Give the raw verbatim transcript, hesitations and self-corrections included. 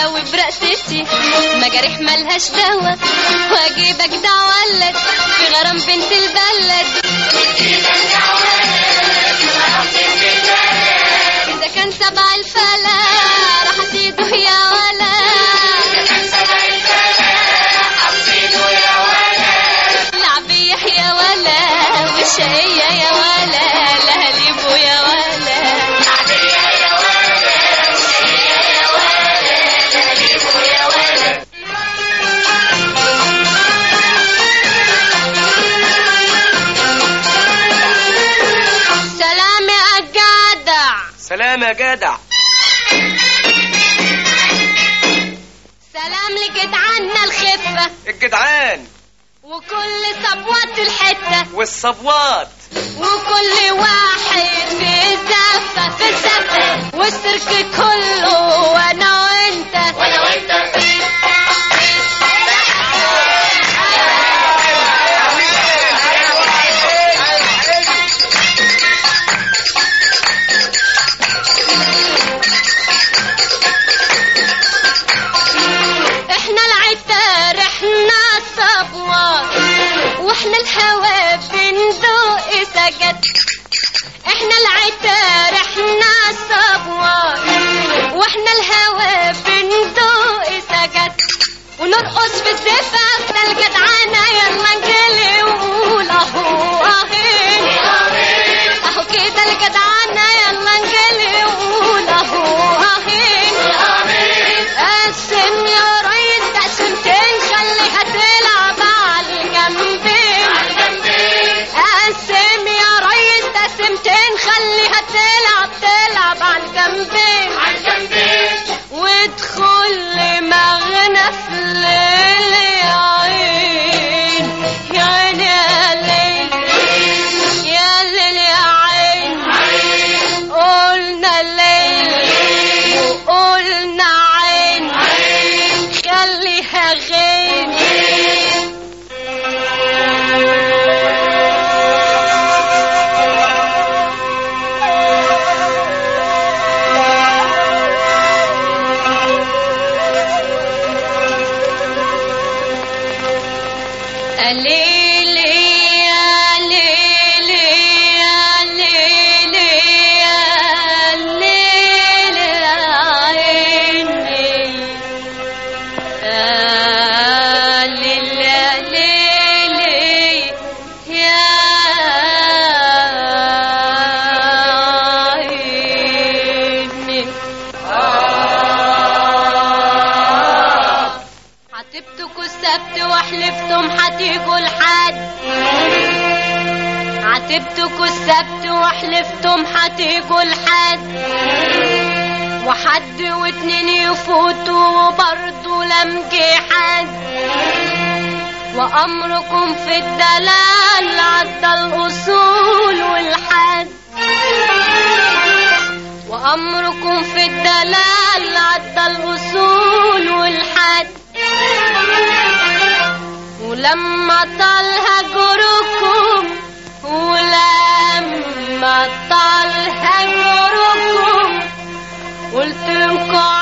اداوي برقصتي مجاريح ملهاش دوا، واجيبك ده ولد في غرام بنت البلد. اذا كان سبع الفلا راح اصيده يا ولا، لعبيه يا ولا والشقية يا ولا، لهليبه يا ولا، لعبيه يا ولا والشقية يا ولا، لهليبه يا ولا. سلام يا جدع. سلام يا جدع. سلام لجدعاننا الخفة الجدعان وكل صبوات الحتة والصبوات وكل واحد في زفة في زفة والسيرك كله وانا وانت وانا وانت. احنا العتار احنا الصبوات واحنا الهوا بندوق سجد. احنا العتار احنا الصبوات واحنا الهوا بندوق سجد، ونرقص في الزفاف ده الجدعانة يلا نجلي ونقول اهو اهين اهو كده الجدعانة يلا نجلي ونقول اهو اهين. قسم يا ريس تقسمتين خليها تلعب على الجنبين، قسم يا ريس تقسمتين خليها تلعب تلعب على الجنبين، وادخل لمغنى في الليل يا عين يا عين يا ليل يا ليل يا عين. قلنا ليل وقلنا عين خليها غين. ليلي يا ليلي يا ليلي يا ليلي يا عيني يا ليلي ليلي يا عيني. عاتبتكوا السبت وحلفتم هتيجوا الحد، عاتبتكوا السبت وحلفتم هتيجوا الحد، وحد واتنين يفوتوا وبرضه لم جه حد، وامركم في الدلال عدى الاصول والحد، وامركم في الدلال عدى الاصول والحد. ولما طال هجركم ولما طال هجركم قلت لكم